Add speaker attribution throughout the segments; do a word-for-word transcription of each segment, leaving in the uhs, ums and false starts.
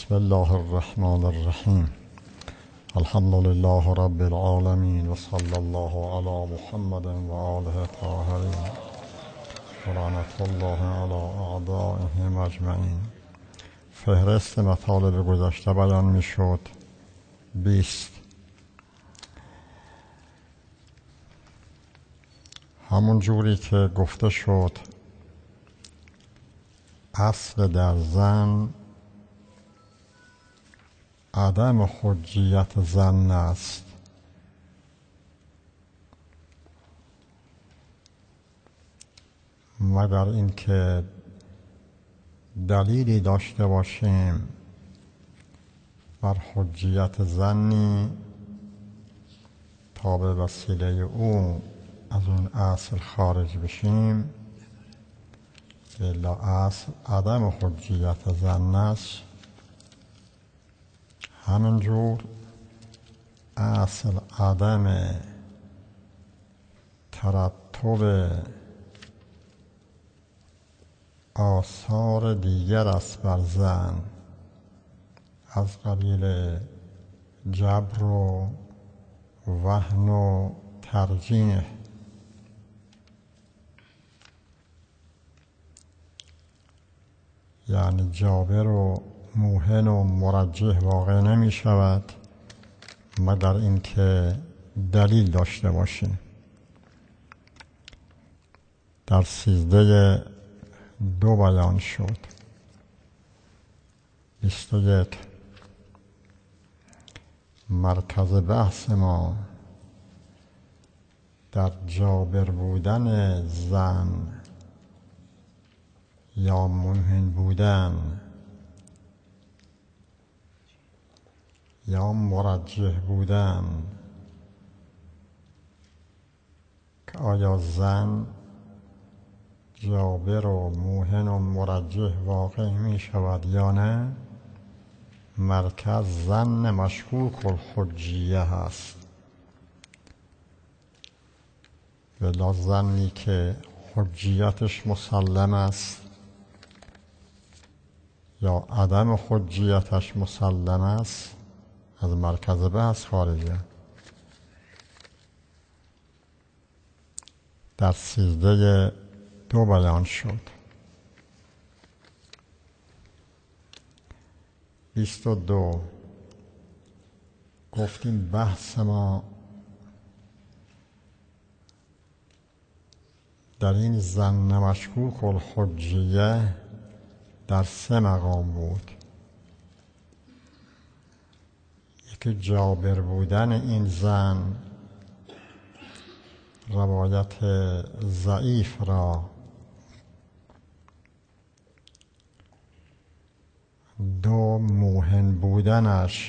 Speaker 1: بسم الله الرحمن الرحیم. الحمد لله رب العالمین و صلی الله علی محمد و آله الطاهرین و لعنت الله علی اعدائهم اجمعین. فهرست مطالب گذشته بیان می شد. بیست. همون جوری که گفته شد اصل در زن عدم حجیت زن است. مگر اینکه دلیلی داشته باشیم بر حجیت زنی تا به وسیله او از اون اصل خارج بشیم، الا اصل عدم حجیت زن است. همینجور اصل عدم ترتب آثار دیگر است بر زن از قبیل جبر و وهن و ترجیح. یعنی جابر و موهن و مرجح واقع نمی شود مگر اینکه دلیل داشته باشیم. در سیزده دو بیان شد. بیست و یک. مرکز بحث ما در جابر بودن زن یا موهن بودن یا مرجح بودن که آیا زن جابر و موهن و مرجح واقع می شود یا نه، مرکز زن مشکوک الحجیه هست. ولی زنی که حجیتش مسلم است یا عدم حجیتش مسلم است از مرکز بحث خارجه. در سیزده دو بیان شد. بیست و دو. گفتیم بحث ما در این زن مشکوک الحجیه در سه مقام بود. که جابر بودن این زن روایت ضعیف را دو، موهن بودنش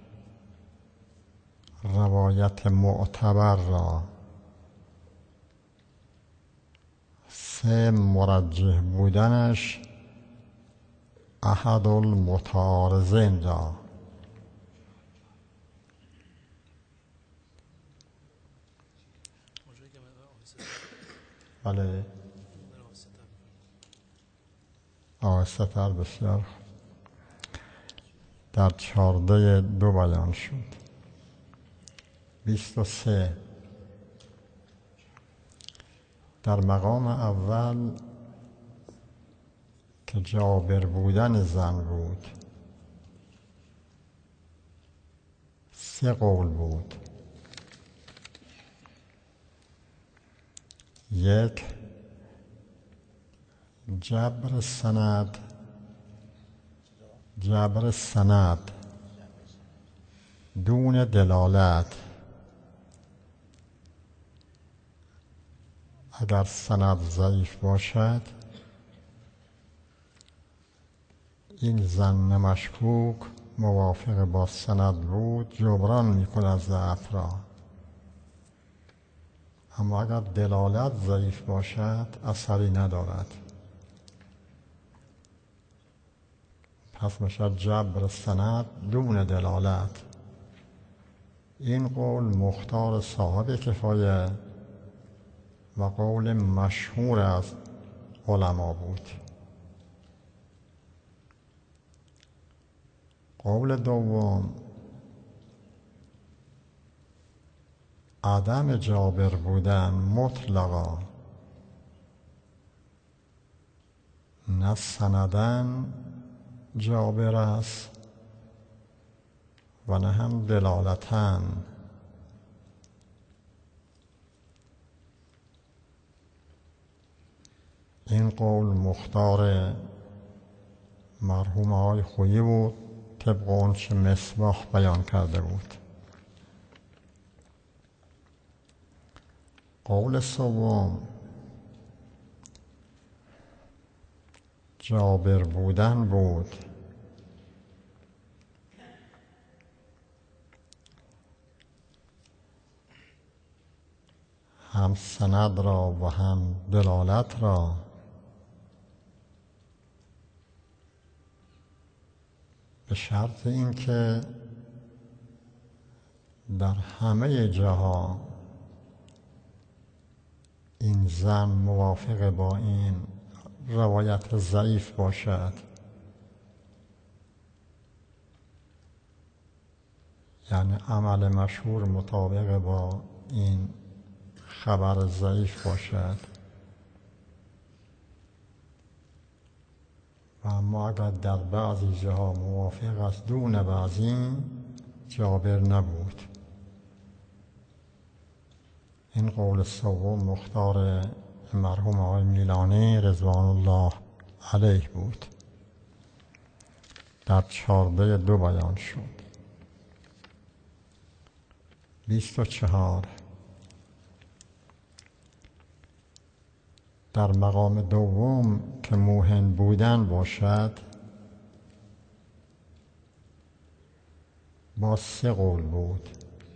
Speaker 1: روایت معتبر را سه، مرجح بودنش احد المتعارضین را. بله آهسته تر. بسیار. در چارده دو بیان شد. بیست و سه. در مقام اول که جابر بودن زن بود سه قول بود. یک، جبر سند جبر سند دون دلالت. اگر سند ضعیف باشد این زن مشکوک موافق با سند بود جبران می‌کند ضعف را. اما اگر دلالت ضعیف باشد اثری ندارد. پس میشد جبر سند دون دلالت. این قول مختار صاحب کفایه و قول مشهور از علما بود. قول دوم، عدم جابر بودن مطلقا، نه سندن جابر است و نه هم دلالتن. این قول مختار مرحوم آقای خویی بود طبق آنچه مصباح بیان کرده بود. قول سوم، جابر بودن بود هم سند را و هم دلالت را به شرط اینکه در همه جاها این زن موافق با این روایت ضعیف باشد، یعنی عمل مشهور مطابق با این خبر ضعیف باشد. و اما اگر در بعضی جاها موافق است دون بعضی، جابر نبود. این قول سوم مختار مرحوم آقای میلانی رضوان الله علیه بود. در چارده دو بیان شد. بیست و چهار، در مقام دوم که موهن بودن باشد با سه قول بود.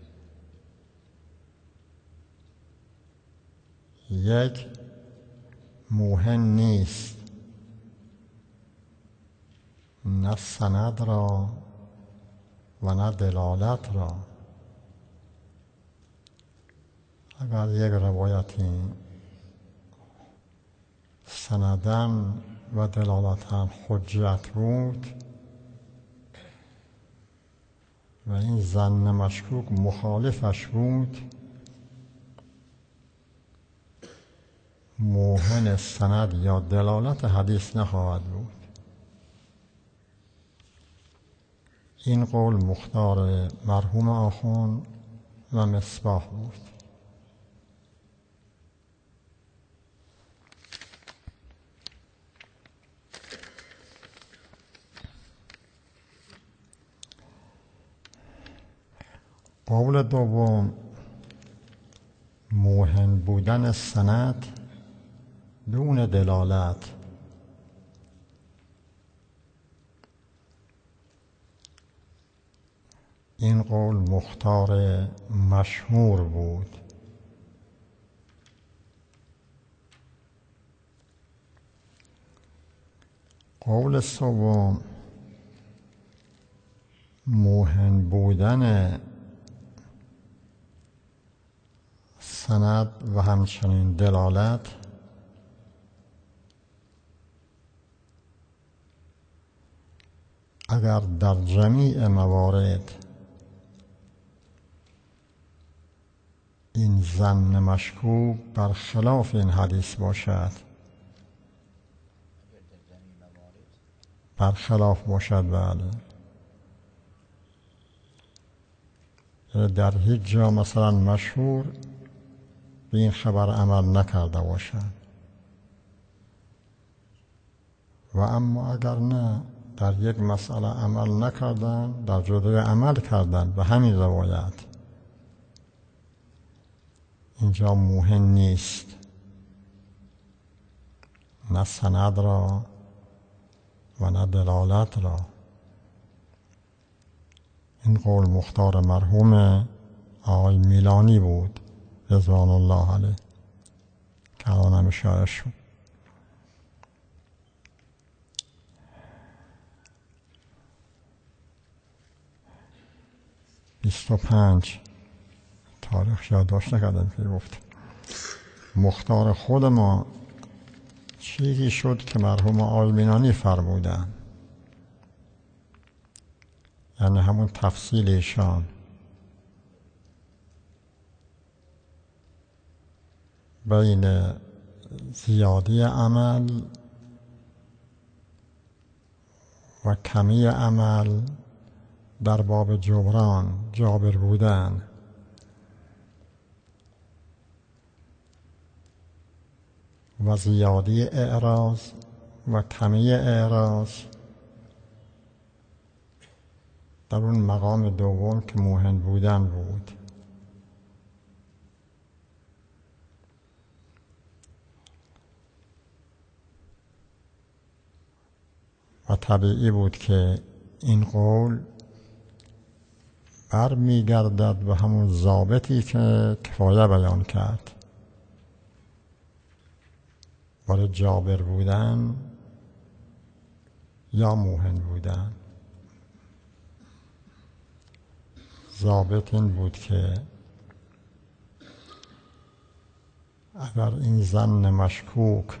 Speaker 1: یک، موهن نیست، نه سند را و نه دلالت را. اگر یک روایتی سندن و دلالتاً حجت بود و این ظن مشکوک مخالفش بود، موهن سند یا دلالت حدیث نخواهد بود. این قول مختار مرحوم آخوند و مصباح بود. قول دوم، موهن بودن سند دون دلالت. این قول مختار مشهور بود. قول سوم، موهن بودن سند و همچنین دلالت اگر در جمیع موارد این ظن مشکوک بر خلاف این حدیث باشد، بر خلاف باشد، بله، در هیچ جا مثلا مشهور به این خبر عمل نکرده باشد و اما اگر نه در یک مسئله عمل نکردن، در جلوی عمل کردن به همین روایت، اینجا موهن نیست، نه سند را و نه دلالت را. این قول مختار مرحوم آقای میلانی بود رضوان الله علیه که الان هم اشاره شد. بیست و پنج، تاریخ یادداشت نکردم که گفت مختار خود ما چیزی شد که مرحوم آقای میلانی فرمودند. یعنی همون تفصیل ایشان بین زیادی عمل و کمی عمل در باب جبران، جابر بودن، و زیادی اعراض و کمی اعراض در اون مقام دوم که موهن بودن بود. و طبیعی بود که این قول بر می گردد به همون ضابطی که کفایه بیان کرد. برای جابر بودن یا موهن بودن. ضابط این بود که اگر این ظن مشکوک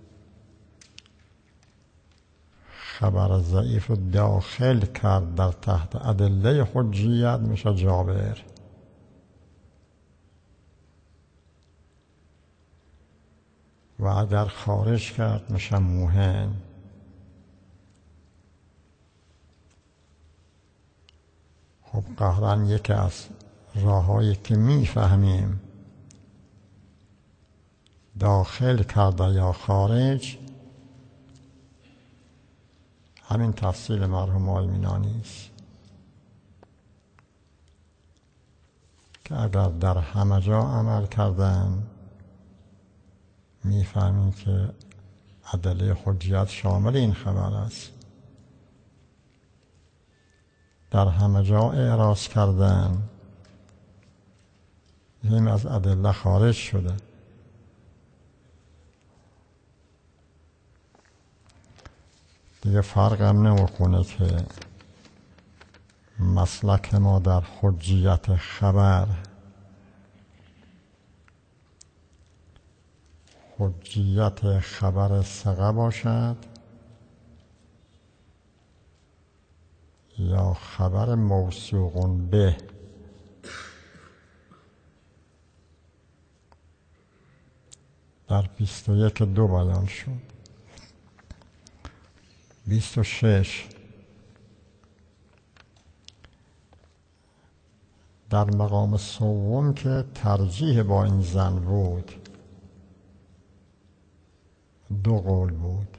Speaker 1: خبر ضعیف رو داخل کرد در تحت ادله حجیت میشه جابر. و اگر خارج کرد میشه موهن. خب قهرن یکی از راهایی که میفهمیم داخل کرده یا خارج همین تفصیل مرحوم آیمینانی است که اگر در همه جا عمل کردن میفهمیم که ادله حجیت شامل این خبر است. در همه جا اعراض کردن این از ادله خارج شده. دیگه فرق هم نمیکنه که مسلک ما در حجیت خبر حجیت خبر ثقه باشد یا خبر موثوق به. در بیست و یک دو بیان شد. بیست و شش در مقام سوم که ترجیح با این زن بود دو قول بود.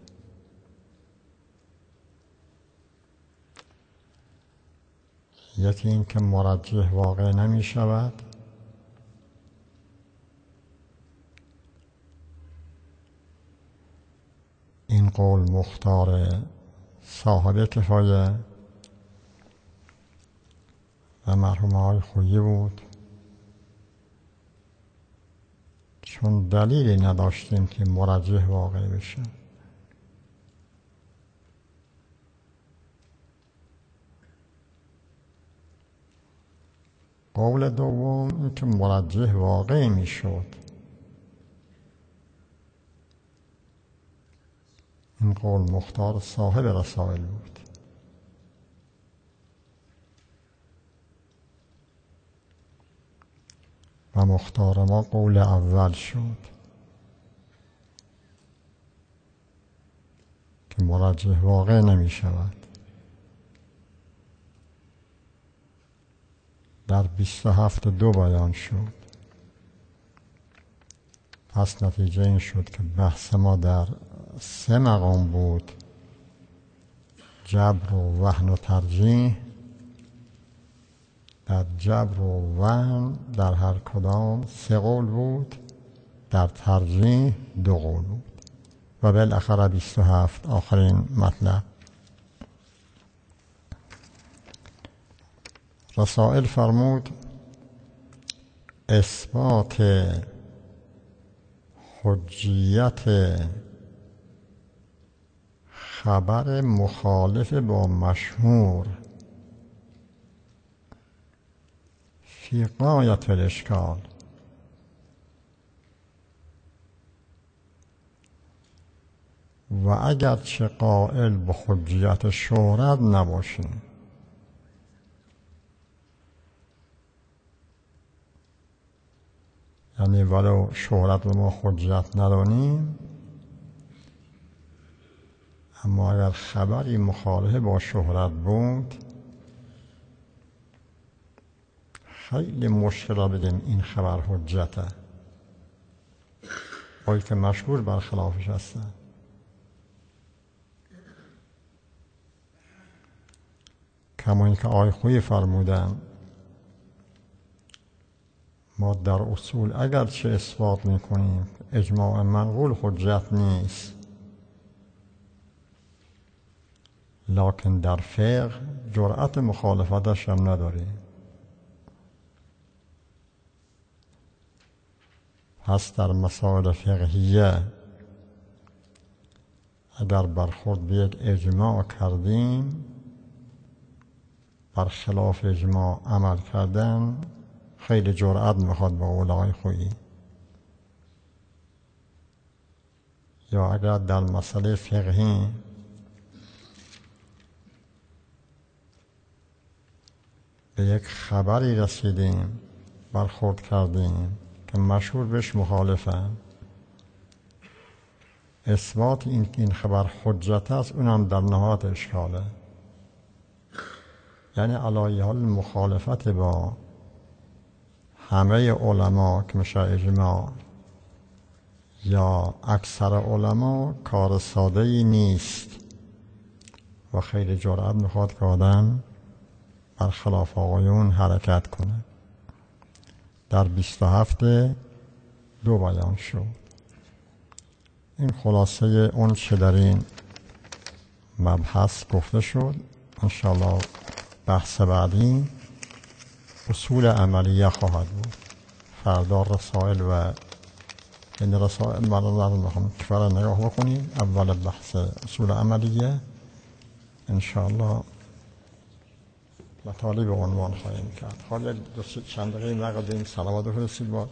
Speaker 1: یکی این که مرجح واقع نمی شود، این قول مختار صاحب کفایه و مرحوم آقای خویی بود، چون دلیلی نداشتیم که مرجح واقع بشه. قول دوم این که مرجح واقع می شد. این قول مختار صاحب رسائل بود. و مختار ما قول اول شد که مرجح واقع نمی شود. در بیست و هفت دو بیان شد. پس نتیجه این شد که بحث ما در سه مقام بود: جبر و وهن و ترجیح. در جبر و وهن در هر کدام سه قول بود، در ترجیح دو قول بود. و بالاخره بیست و هفت آخرین مطلب. رسائل فرمود اثبات حجیت خبر مخالف با مشهور فی غایت الاشکال. و اگر چه قائل به حجیت شهرت نباشیم، یعنی ولو شهرت رو ما حجت ندانیم، اما اگر خبری مخالف با شهرت بود خیلی مشکل بگیم این خبر حجته، باید که مشهور برخلافش هستن. کما اینکه آقای خویی فرمودن ما در اصول اگر چه اثبات میکنیم اجماع منقول حجت نیست، لکن در فقه جرأت مخالفتش هم نداریم. پس در مسائل فقهیه اگر برخورد به یک اجماع کردیم، برخلاف اجماع عمل کردن خیلی جرأت میخواد با اولای خویی. یا اگر در مسئله فقهی به یک خبری رسیدیم، برخورد کردیم که مشهور بهش مخالفه، اثبات این این خبر حجت است، اونم در نهایت اشکاله. یعنی علی حال مخالفت با همه علما که میشه اجماع یا اکثر علما کار ساده ای نیست و خیلی جرأت میخواد که آدم برخلاف آقایون حرکت کنه. در بیست و هفت دو بیان شد. این خلاصه اون چه در این مبحث گفته شد. انشاءالله بحث بعدی اصول عملیه خواهد بود. فردا رسائل و این رسائل مرا میخوام کفر نگاه بکنیم. اول بحث اصول عملیه انشاءالله مطالب عنوان خواهیم کرد. حالا دو چند دقیقه مقدیم صلوات بفرستید با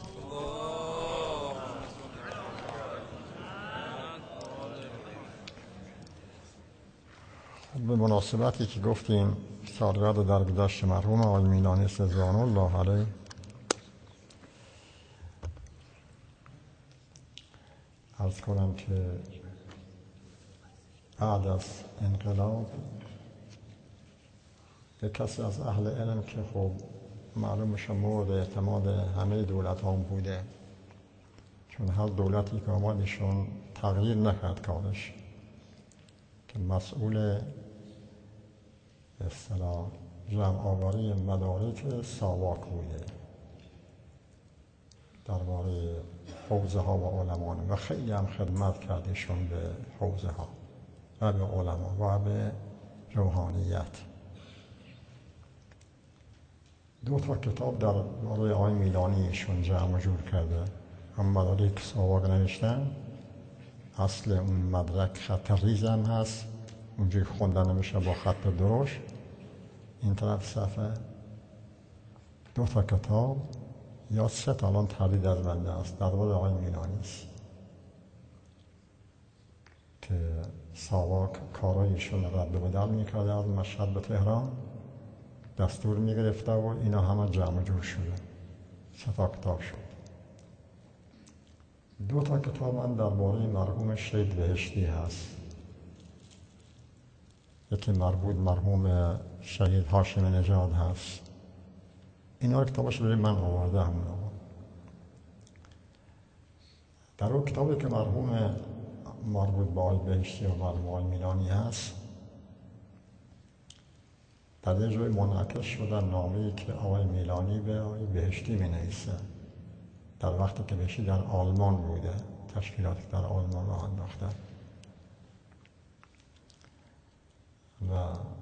Speaker 1: به مناسبتی که گفتیم سالگرد درگذشت مرحوم آقای میلانی رضوان الله علیه، عرض کنم که بعد از انقلاب یک کسی از اهل علم که خب معلومش مورد اعتماد همه دولت هم بوده، چون هر دولتی که آمدشون تغییر نکرد کارش، که مسئول به اصطلاح جمع آوری مدارک ساواک بوده درباره حوزه ها و علمان و خیلی هم خدمت کردشون به حوزه ها و به علما و به روحانیت. دو تا کتاب در باره آقای میلانی ایشون جمع جور کرده. هم مدارک ساواک نوشتن، اصل اون مدرک خط ریز هم هست، اونجوری خوندن نمیشه با خط درشت. این طرف صفحه دو تا کتاب یا سه تا الان تردید از بنده است درباره آقای میلانی است که ساواک کارایشون رد و بدل میکرده از مشهد به تهران، دستور میگرفته و اینا همه جمع جور شده. سه تا کتاب شد. دو تا کتاب من درباره مرحوم شهید بهشتی هست. یکی مربوط مرحوم شهید هاشم نژاد هست. اینا رو کتابش رو من آورده همون آورد. در اون کتابی که مرحوم مربوط به آقای بهشتی و مرحوم آقای میلانی هست، در یه جای منعکس شده نامه‌ای که آقای میلانی به آقای بهشتی می نویسه در وقتی که بهشتی در آلمان بوده، تشکیلاتی در آلمان راه انداخته و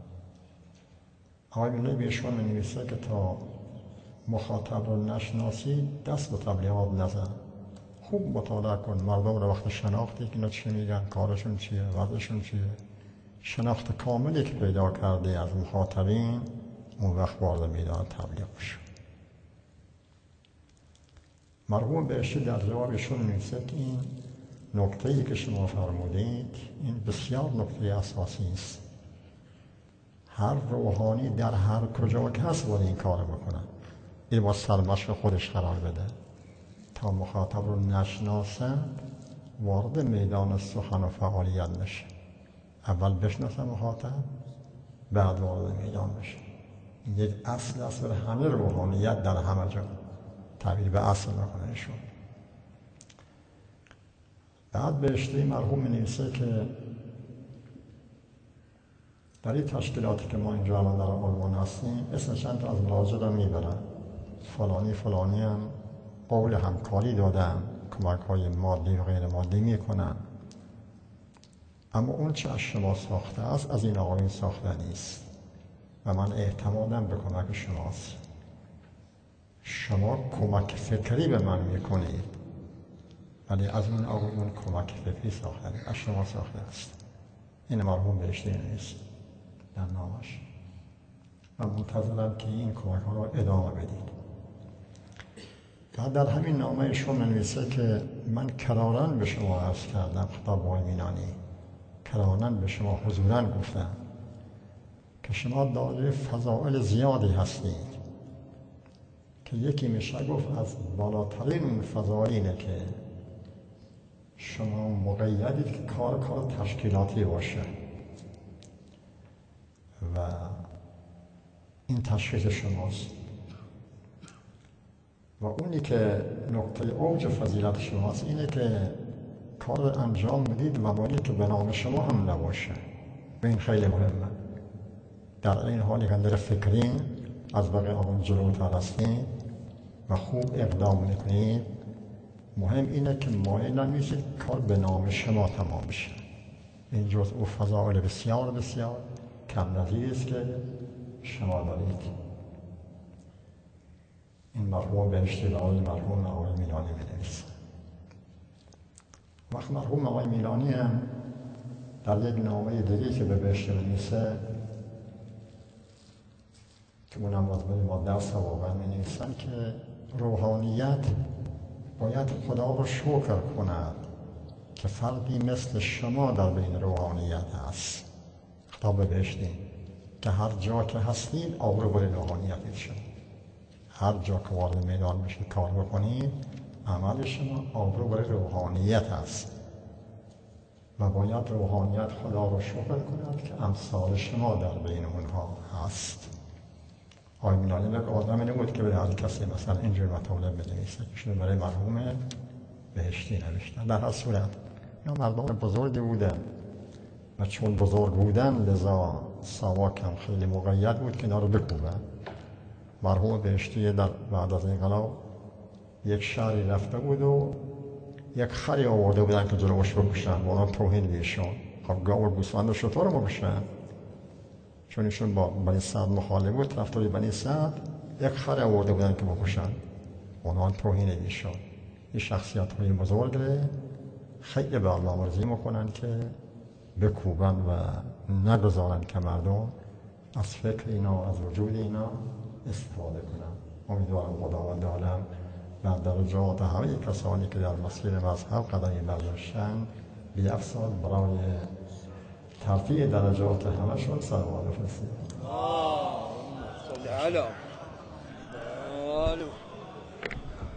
Speaker 1: آقای میلانی بهشون می نویسه که تا مخاطب رو نشناسی دست به تبلیغات نزن، خوب مطالعه کن، مردم رو وقت شناختی که اینا چی میگن، کارشون چیه، وضعشون چیه، شناخت کاملی که پیدا کرده از مخاطبین، اون وقت وارد میدان تبلیغ شد. مرحوم بهشتی در جوابشون می‌نویسه که این نکته‌ای که شما فرمودید این بسیار نکته اساسی است. هر روحانی در هر کجا که هست باید این کار بکنه. این با سرمشق خودش قرار بده. تا مخاطب رو نشناسن وارد میدان سخن و فعالیت نشه. اول بشناسن مخاطب، بعد وارد میدان بشه. این یک اصل است برای همه روحانیت در همه جا. تعبیر به اصل میکنه ایشون. بعد بهشتی مرحوم می‌نویسه که در این تشکیلاتی که ما اینجا الان در آلمان هستیم اسم چند تا از مراجع رو میبرن، فلانی فلانی هم قول همکاری دادن، کمک های مادی و غیر مادی میکنن، اما اون چه از شما ساخته است از این آقایون ساخته نیست و من اعتمادم به کمک شماست. شما کمک فکری به من میکنید ولی از اون آقایون کمک فکری ساخته نیست، از شما ساخته است. این مرحوم بهشتی نیست در نامش. من منتظرم که این کمک ها رو ادامه بدید. بعد در همین نامه ایشون منویسه که من کراراً به شما عرض کردم، خطاب آقای مینانی، کراراً به شما حضوراً گفتم که شما دارای فضائل زیادی هستید که یکی میشه گفت از بالاترین اون فضائل اینه که شما مقیدید که کار کار تشکیلاتی باشه و این تشخیص شماست و اونی که نقطه اوج فضیلت شماست اینه که کار رو انجام میدید مبانی که به نام شما هم نباشه و این خیلی مهمه. در این حالی که در فکرین از بقیه آقام جلوتر هستید و خوب اقدام میکنید، مهم اینه که مایل نمیشید کار به نام شما تمام بشه. این جز او فضائل بسیار بسیار کم نظیر است که شما دارید. این مرحوم بهشتی برای مرحوم آقای میلانی می‌نویسه. وقت مرحوم آقای میلانی هم در یک نامه دیگه که به بهشتی می‌نویسه که اونم از بین ما درس واقعا می‌نویسن که روحانیت باید خدا رو شکر کند که فردی مثل شما در بین روحانیت هست. خطاب بهشتی که هر جا که هستید آبرو بر روحانیت شما، هر جا که وارد میدان بشید کار بکنید عمل شما آبرو بر روحانیت هست و باید روحانیت خدا رو شکر کند که امثال شما در بین اونها هست. آقای میلانی یک آدمی نبود که به هر کسی مثلا اینجور مطالب بنویسه که شده برای مرحوم بهشتی نوشتن. در هر صورت اینا مردم بزرگی بودن و چون بزرگ بودن لذا ساواکم خیلی مقید بود که اینا رو بکوبن. مرحوم بهشتی در بعد از انقلاب یک شهری رفته بود و یک خری آورده بودن که جلوش بکشن و اونا توهین بیشون. خب گاو و گوسفند و شتر رو بکشن، چون ایشون با بنی سعد مخالف بود، رفتاری بنی سعد یک خر آورده بودن که بکشن، اونا توهین بیشون. این شخصیت های بزرگ خیلی به الله مرضی میکنن که بکوبن و نگذارن که مردم از فکر اینا، از وجود اینا استفاده کنن. امیدوارم خداوند عالم و درجات همه کسانی که در مسیر مذهب قدمی برداشتن بیفزاید برای ترفیع درجات همشون صلوات بفرستید.
Speaker 2: اللهم صل علی